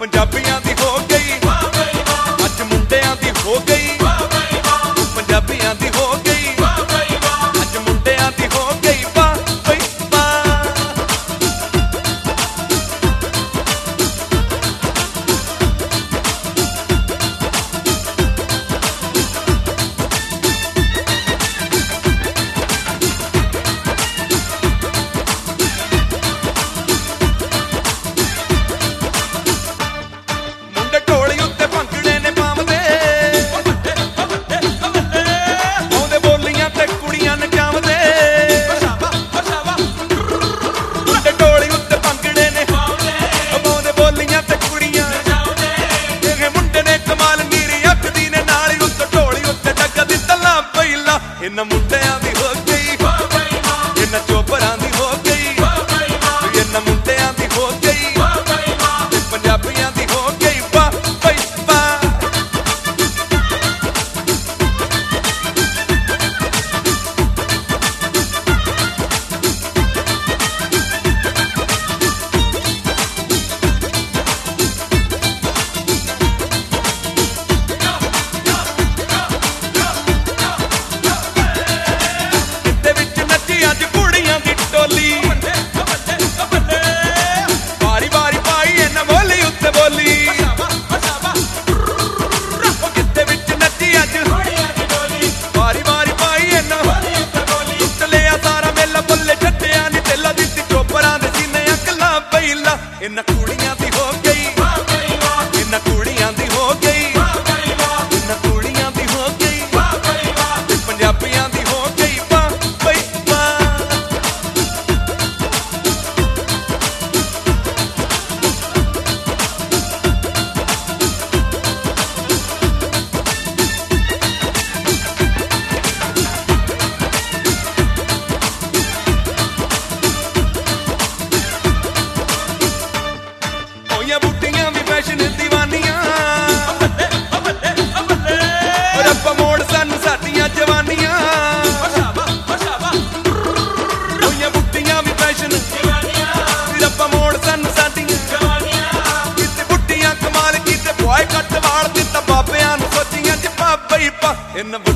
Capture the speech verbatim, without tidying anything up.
ਪੰਜਾਬੀਆਂ ਦੀ ਹੋ ਗਈ ਅੱਜ ਮੁੰਡਿਆਂ ਦੀ ਹੋ ਗਈ ਪੰਜਾਬੀਆਂ ਦੀ ਹੋ ਗਈ ਅੱਜ ਮੁੰਡਿਆਂ ਦੀ ਹੋ ਗਈ ਵਾਹ ਬਈ ਵਾਹ। ਮੁੰਡੇ ਢੋਲੀ ਉੱਤੇ ਭੰਗੜੇ ਨੇ ਪਾਉਂਦੇ ਆਉਂਦੇ ਬੋਲੀਆਂ ਤੇ ਕੁੜੀਆਂ ਨਚਾਉਂਦੇ ਮੁੰਡੇ ਢੋਲੀ ਉੱਤੇ ਭੰਗੜੇ ਨੇ ਪਾਉਂਦੇ ਬੋਲੀਆਂ ਤੇ ਕੁੜੀਆਂ ਇਹ ਮੁੰਡੇ ਨੇ ਕਮਾਲ ਨੀਰੀ ਅੱਖ ਦੀ ਨੇ ਨਾਲ ਉੱਤੇ ਢੋਲੀ ਉੱਤੇ ਡੱਗਾ ਦੀ ਤੱਲਾ ਪਹਿਲਾ ਇਹਨਾਂ ਮੁੰਡਿਆਂ ਦੀ ਹੋ ਗਈ ਇਹਨਾਂ ਚੋਪਰਾਂ ਦੀ ਹੋ ਗਈ ਇਹਨਾਂ ਮੁੰਡਿਆਂ ਦੀ ਹੋ ਗਈ ਤੇ ਪੰਜਾਬੀਆਂ ਦੀ ਹੋ ਗਈ ਵਾਹ ਬਈ ਵਾਹ। ਕਿਤੇ ਵਿੱਚ ਨੱਚੀ ਅੱਜ ਕੁੜੀਆਂ ਦੀ ਟੋਲੀ ਵਾਰੀ ਵਾਰੀ ਪਾਈ ਇਹਨਾਂ ਬੋਲੀ ਉੱਤੇ ਬੋਲੀ ਕਿਤੇ ਵਿੱਚ ਨੱਚੀ ਅੱਜ ਵਾਰੀ ਵਾਰੀ ਪਾਈ ਇਹਨਾਂ ਲੁੱਟ ਲਿਆ ਸਾਰਾ ਮੇਲਾ ਬੱਲੇ ਛੱਡਿਆ ਨੀ ਤੇਲਾ ਦਿੱਤੀ ਚੋਪਰਾਂ ਦੇ ਸੀਨੇ ਅਕਲਾਂ ਪਹਿਲਾ ਇਹਨਾਂ ਕੁੜੀਆਂ ਦੀ ਹੋ ਗਈ ਇਹਨਾਂ ਕੁੜੀਆਂ ਦੀ ਹੋ ਗਈ ਇਹਨਾਂ ਕੁੜੀਆਂ ਦੀ ਹੋ ਗਈ ਤੇ ਪੰਜਾਬੀਆਂ ਦੀ ਹੋ ਗਈ ਵਾਹ ਬਈ ਵਾਹ। ਹੋਈਆਂ ਬੂਟੀਆਂ ਵੀ ਫੈਸ਼ਨ ਦੀਵਾਨੀਆਂ ਰੱਬਾ ਮੋੜ ਸਾਨੂੰ ਸਾਡੀਆਂ ਜਵਾਨੀਆਂ ਹੋਈਆਂ ਬੂਟੀਆਂ ਵੀ ਫੈਸ਼ਨ ਰੱਬਾ ਮੋੜ ਸਾਨੂੰ ਸਾਡੀਆਂ ਕਿਤੇ ਬੁੱਟੀਆਂ ਕਮਾਲ ਕੀਤੇ ਬੁਆਏ ਕੱਟ ਵਾਲ ਦਿੱਤਾ ਬਾਬਿਆਂ ਨੂੰ ਸੋਚੀਆਂ ਚ ਬਾਬਾ ਹੀ ਪਾ ਇਹਨਾਂ